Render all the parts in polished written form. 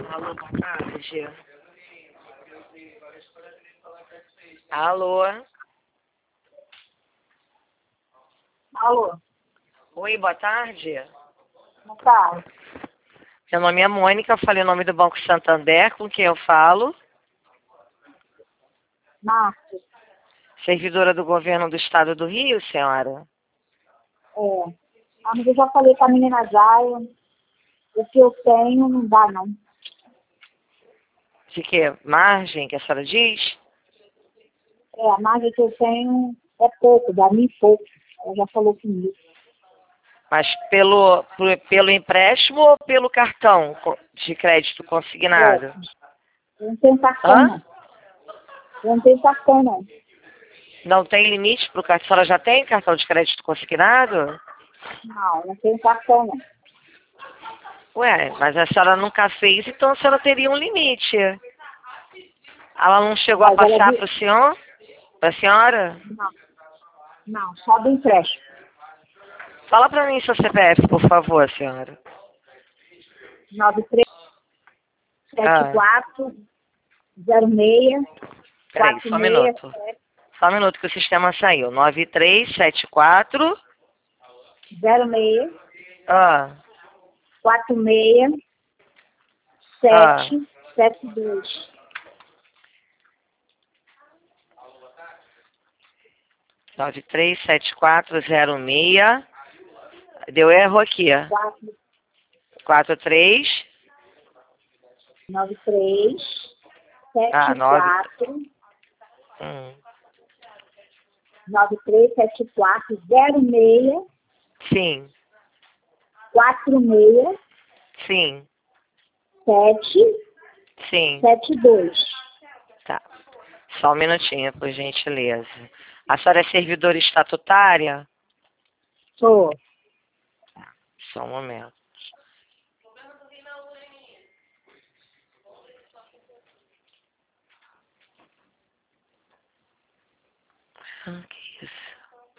Alô, boa tarde. Alô? Alô, Oi, boa tarde. boa tarde. Meu nome é Mônica, eu falei o nome do Banco Santander, com quem eu falo. Márcia, Servidora do governo do estado do Rio, senhora? mas eu já falei com a menina Jaia, o que eu tenho não dá não. De que margem que a senhora diz? A margem que eu tenho é pouco, dá mil e pouco. Ela já falou comigo. Mas pelo empréstimo ou pelo cartão de crédito consignado? Eu não tenho cartão Hã? não. Eu não tenho cartão não. Não tem limite para o cartão? A senhora já tem cartão de crédito consignado? Não, eu não tenho cartão não. Ué, mas a senhora nunca fez, então a senhora teria um limite. Ela não chegou a Mas ela passar para o disse, senhor? Para a senhora? não, só do empréstimo. Fala para mim seu CPF, por favor, senhora. 9374 06 Peraí, só um minuto. 467 Só um minuto que o sistema saiu. 9374. 06 Ah, 46 ah. 772. 937406. Deu erro aqui. 43. 93 Ah, 9. 74 Hum. 9374 06 Sim, 46 sim, 772. sim. Tá. Só um minutinho, por gentileza. A senhora é servidora estatutária? Sou. Só um momento. Ah, que isso?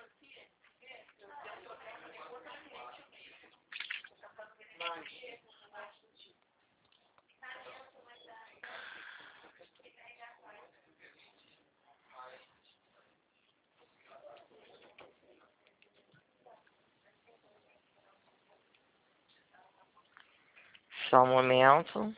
Só um momento.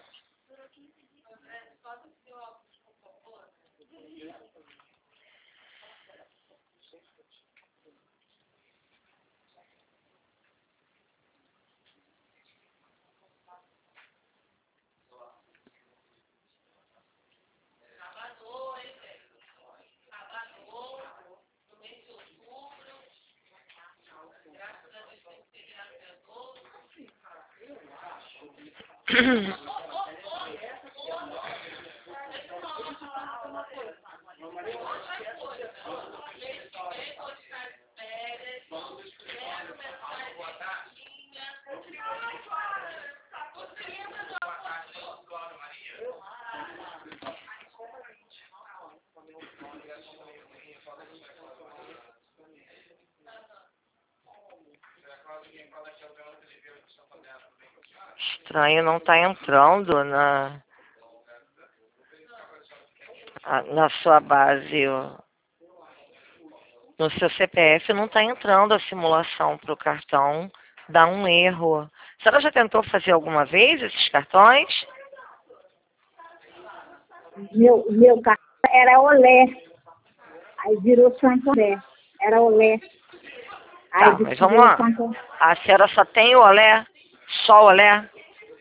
Estranho, não tá entrando na sua base. No seu CPF não está entrando a simulação para o cartão, dá um erro. A senhora já tentou fazer alguma vez esses cartões? Meu cartão era Olé. Aí virou Santander. Era Olé. Aí Tá, mas vamos virou lá. Santander. A senhora só tem o Olé? Só o Olé?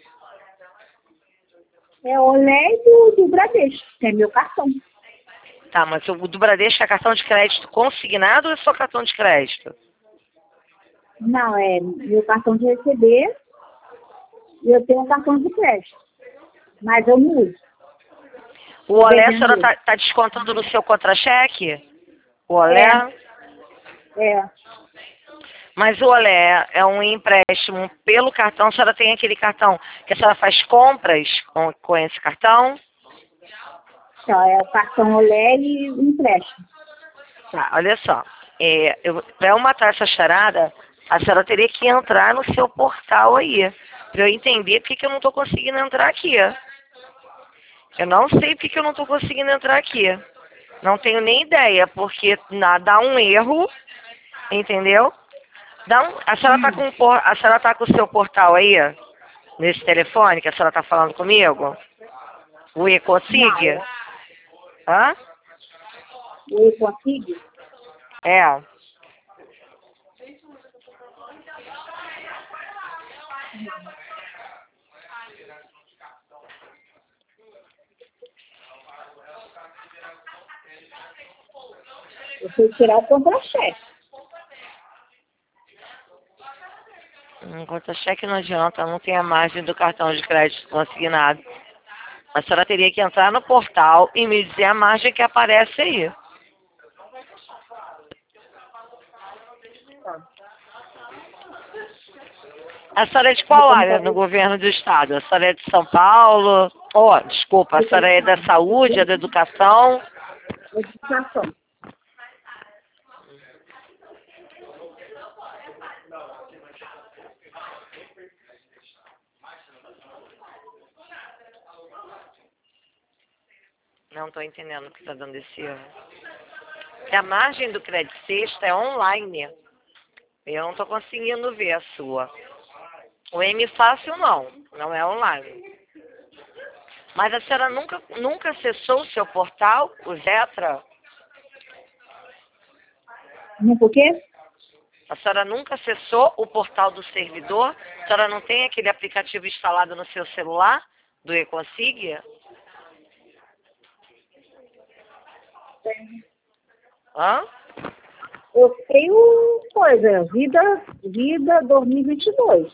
É Olé do Bradesco, que é meu cartão. Tá, mas o do Bradesco é cartão de crédito consignado ou é só cartão de crédito? Não, é meu cartão de receber e eu tenho um cartão de crédito. Mas eu não uso. O Olé a senhora tá descontando no seu contra-cheque? O Olé? É. Mas o Olé é um empréstimo pelo cartão. A senhora tem aquele cartão que a senhora faz compras com esse cartão? Então, é o cartão Olé e o empréstimo. Tá, olha só. Para eu matar essa charada, a senhora teria que entrar no seu portal aí. Para eu entender porque que eu não estou conseguindo entrar aqui. Eu não sei porque que eu não estou conseguindo entrar aqui. Não tenho nem ideia, porque dá um erro, entendeu? A senhora tá a senhora tá com o seu portal aí, nesse telefone que a senhora tá falando comigo? O EcoSig? Não. Hã? O EcoSig? É. Eu fui tirar o contra-cheque. Contra-cheque não adianta, não tem a margem do cartão de crédito consignado. A senhora teria que entrar no portal e me dizer a margem que aparece aí. Tá. A senhora é de qual área no governo do estado? A senhora é de São Paulo? Oh, desculpa, a senhora é da saúde, é da educação? Educação. Não estou entendendo o que está dando esse erro. Que a margem do crédito sexta é online. Eu não estou conseguindo ver a sua. O M Fácil não é online. Mas a senhora nunca acessou o seu portal, o Zetra? Por quê? A senhora nunca acessou o portal do servidor? A senhora não tem aquele aplicativo instalado no seu celular, do EcoSig? Hã? Eu tenho coisa, vida 2022.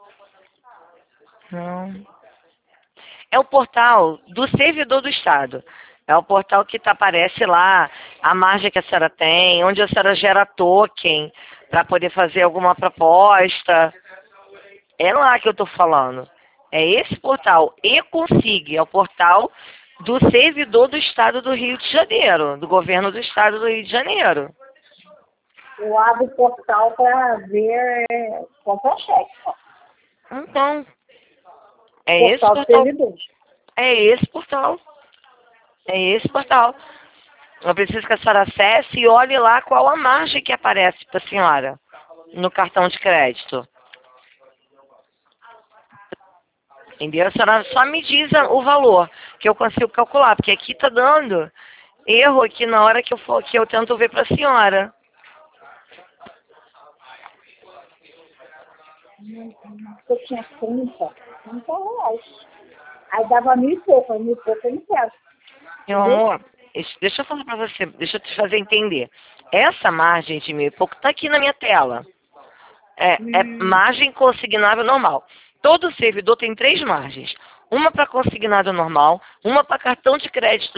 Não. É o portal do servidor do Estado. É o portal que aparece lá, a margem que a senhora tem, onde a senhora gera token para poder fazer alguma proposta. É lá que eu estou falando. É esse portal, EcoSig, é o portal do servidor do Estado do Rio de Janeiro, do governo do Estado do Rio de Janeiro. Eu abro o portal para ver contra-cheque. Então, é esse Portal do portal. servidor. É esse portal. É esse portal. Eu preciso que a senhora acesse e olhe lá qual a margem que aparece para a senhora no cartão de crédito. Entendeu? A senhora só me diz o valor que eu consigo calcular, porque aqui está dando erro aqui na hora que eu tento ver para a senhora. Eu tinha 30 reais. Aí dava 1.000 e pouco eu não quero. Meu amor, deixa eu falar para você, deixa eu te fazer entender. Essa margem de 1.000 e pouco está aqui na minha tela. É margem consignável normal. Todo servidor tem 3 margens. Uma para consignado normal, uma para cartão de crédito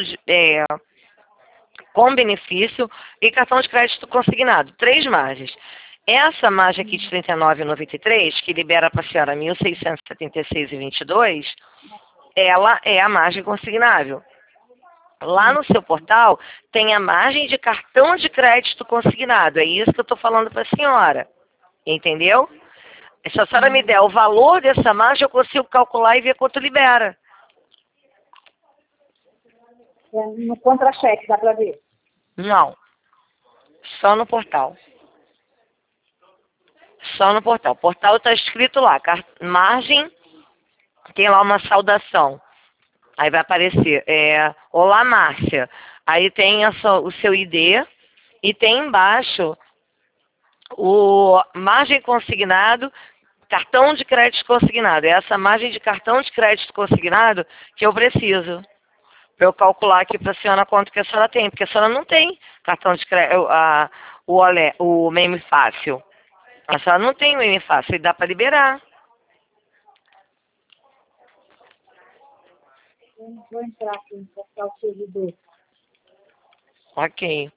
com benefício e cartão de crédito consignado. 3 margens. Essa margem aqui de R$ 39,93, que libera para a senhora R$ 1.676,22, ela é a margem consignável. Lá no seu portal tem a margem de cartão de crédito consignado. É isso que eu estou falando para a senhora. Entendeu? Se a senhora me der o valor dessa margem, eu consigo calcular e ver quanto libera. No contra-cheque, dá para ver. Não. Só no portal. Só no portal. O portal está escrito lá, margem, tem lá uma saudação. Aí vai aparecer, Olá, Márcia. Aí tem o seu ID e tem embaixo o margem consignado, cartão de crédito consignado. É essa margem de cartão de crédito consignado que eu preciso. Para eu calcular aqui para a senhora quanto que a senhora tem. Porque a senhora não tem cartão de crédito, o meme fácil. A senhora não tem o meme fácil e dá para liberar. Vou entrar aqui no portal servidor. Ok.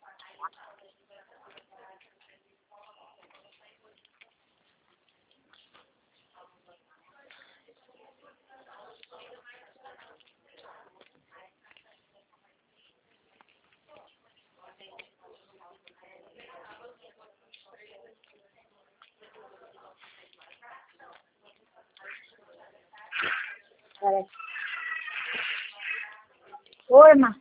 Parece. Oi, Márcia.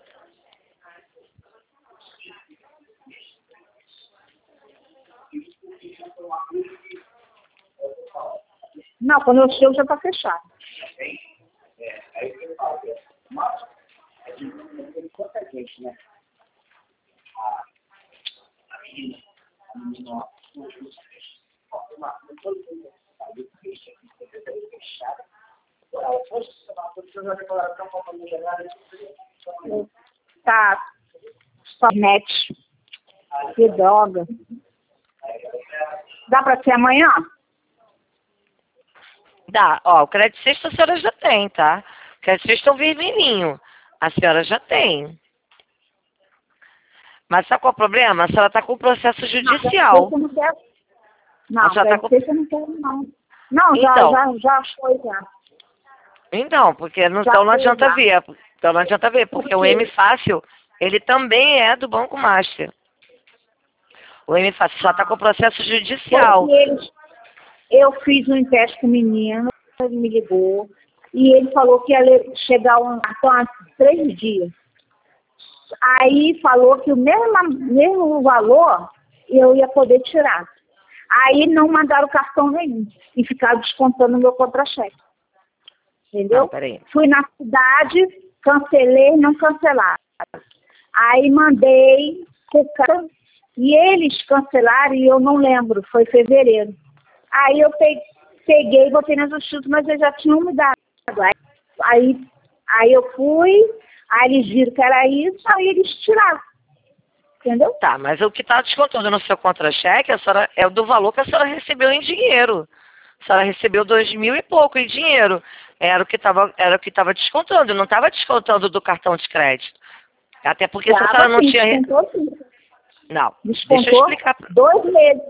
Não, quando eu chego já tá fechado. Tá, só net. Que droga. Dá pra ser amanhã? Dá, ó, o crédito sexta a senhora já tem, tá? O crédito sexta é um vermelhinho. A senhora já tem. Mas sabe qual é o problema? A senhora está com processo judicial. Não, não quero. Não, A senhora tá com... eu não quero, não. Não, então, já foi, já. Então, porque não, então não adianta ver. Então não adianta ver, porque o M Fácil, ele também é do Banco Master. O M Fácil só está com processo judicial. Eu fiz um teste com o menino, ele me ligou, e ele falou que ia chegar há 3 dias. Aí falou que o mesmo valor eu ia poder tirar. Aí não mandaram cartão nenhum e ficaram descontando o meu contra-cheque. Entendeu? Fui na cidade, cancelei, não cancelaram. Aí mandei pro cara e eles cancelaram e eu não lembro, foi fevereiro. Aí eu peguei e botei na justiça, mas eles já tinham me dado. Aí eu fui, aí eles viram que era isso, aí eles tiraram. Entendeu? Tá, mas o que está descontando no seu contra-cheque é do valor que a senhora recebeu em dinheiro. A senhora recebeu 2.000 e pouco em dinheiro. Era o que estava descontando, não estava descontando do cartão de crédito. Até porque se a senhora não tinha... Descontou, sim. Não, descontou deixa eu explicar. 2 meses.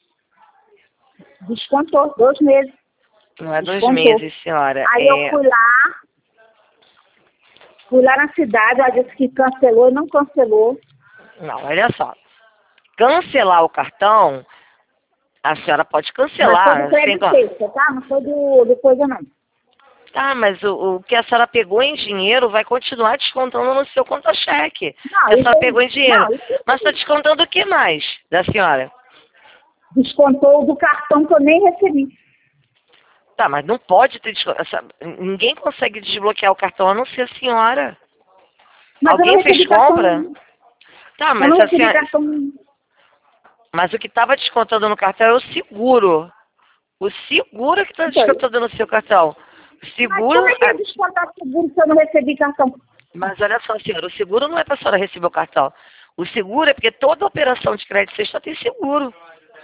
Descontou 2 meses. Não é 2 meses, senhora. Aí eu fui lá na cidade, ela disse que cancelou e não cancelou. Não, olha só. Cancelar o cartão, a senhora pode cancelar. Mas foi do crédito sexta, tá? Não foi do coisa, não. Tá, mas o que a senhora pegou em dinheiro vai continuar descontando no seu conta-cheque. A senhora pegou em dinheiro. Mas está descontando o que mais da senhora? Descontou do cartão que eu nem recebi. Tá, mas não pode ter descontado. Ninguém consegue desbloquear o cartão a não ser a senhora. Mas alguém fez compra? Tá, mas a senhora... cartão... Mas o que estava descontando no cartão é o seguro. O seguro que está descontando no seu cartão. O seguro... Mas como é que eu descontar seguro se eu não recebi cartão? Mas olha só, senhora, o seguro não é para a senhora receber o cartão. O seguro é porque toda operação de crédito sexta tem seguro.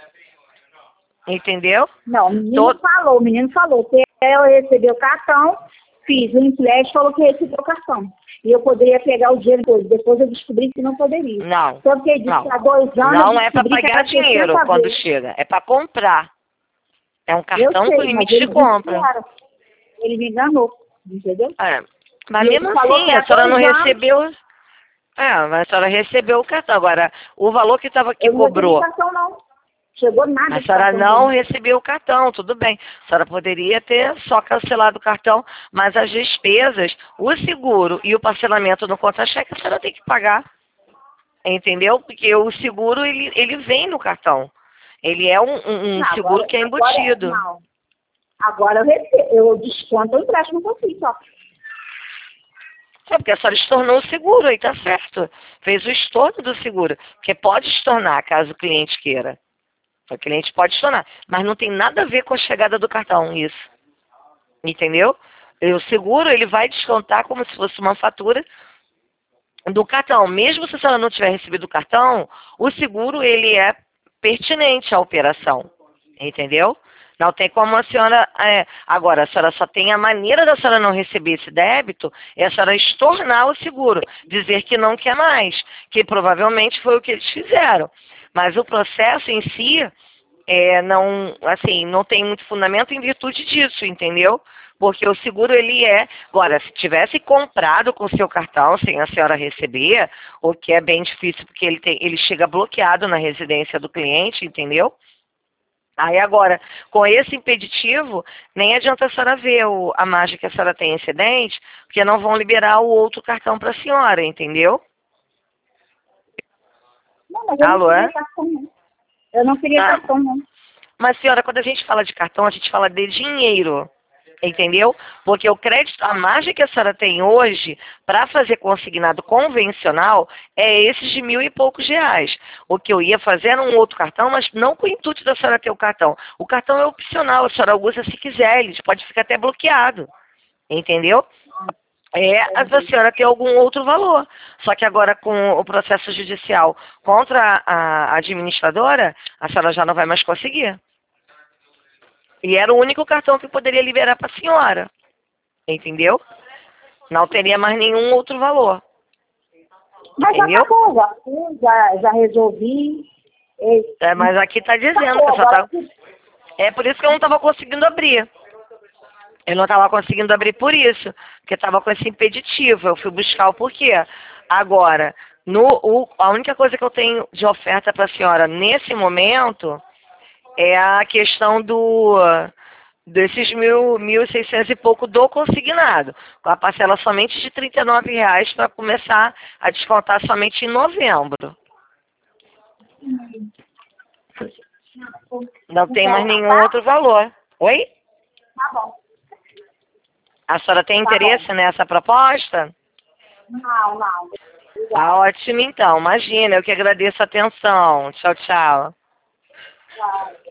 Entendeu? Não, o menino falou que eu recebi o cartão, fiz o empréstimo, falou que recebeu o cartão. E eu poderia pegar o dinheiro depois eu descobri que não poderia. Não, então, porque ele disse, há 2 anos não é para pagar dinheiro quando chega, é para comprar. É um cartão com limite de compra. Ele me enganou, entendeu? Mas mesmo assim, a senhora não recebeu... mas a senhora recebeu o cartão. Agora, o valor que cobrou... Não recebi cartão, não. Chegou nada. A senhora não recebeu o cartão, tudo bem. A senhora poderia ter só cancelado o cartão, mas as despesas, o seguro e o parcelamento no contra-cheque, a senhora tem que pagar. Entendeu? Porque o seguro, ele vem no cartão. Ele é um seguro que é embutido. Agora eu desconto o empréstimo que eu fiz, ó. Porque a senhora estornou o seguro, aí tá certo. Fez o estorno do seguro. Porque pode estornar, caso o cliente queira. O cliente pode estornar. Mas não tem nada a ver com a chegada do cartão, isso. Entendeu? E o seguro, ele vai descontar como se fosse uma fatura do cartão. Mesmo se a senhora não tiver recebido o cartão, o seguro, ele é pertinente à operação. Entendeu? Não tem como a senhora... agora, a senhora só tem a maneira da senhora não receber esse débito, é a senhora estornar o seguro, dizer que não quer mais, que provavelmente foi o que eles fizeram. Mas o processo em si, não tem muito fundamento em virtude disso, entendeu? Porque o seguro, ele é... Agora, se tivesse comprado com o seu cartão sem a senhora receber, o que é bem difícil, porque ele chega bloqueado na residência do cliente, entendeu? Aí agora, com esse impeditivo, nem adianta a senhora ver a margem que a senhora tem excedente, porque não vão liberar o outro cartão para a senhora, entendeu? Não, mas eu não Alô, queria é? cartão, não. Eu não queria cartão, não. Mas, senhora, quando a gente fala de cartão, a gente fala de dinheiro, entendeu? Porque o crédito, a margem que a senhora tem hoje para fazer consignado convencional é esses de 1.000 e poucos reais. O que eu ia fazer era um outro cartão, mas não com o intuito da senhora ter o cartão. O cartão é opcional, a senhora usa se quiser, ele pode ficar até bloqueado, entendeu? É a senhora ter algum outro valor. Só que agora com o processo judicial contra a administradora, a senhora já não vai mais conseguir. E era o único cartão que poderia liberar para a senhora. Entendeu? Não teria mais nenhum outro valor. Mas já Entendeu? acabou, já fui, já resolvi. Mas aqui está dizendo que Acabou, só agora tá. É por isso que eu não estava conseguindo abrir. Eu não estava conseguindo abrir por isso, porque estava com esse impeditivo. Eu fui buscar o porquê. Agora, a única coisa que eu tenho de oferta para a senhora nesse momento é a questão desses 1.600 e pouco do consignado, com a parcela somente de R$ 39 para começar a descontar somente em novembro. Não tem mais então, nenhum tá? outro valor. Oi? Tá bom. A senhora tem Tá bom. interesse nessa proposta? Não. Tá Obrigada. ótimo então, imagina, eu que agradeço a atenção. Tchau, tchau. Tchau.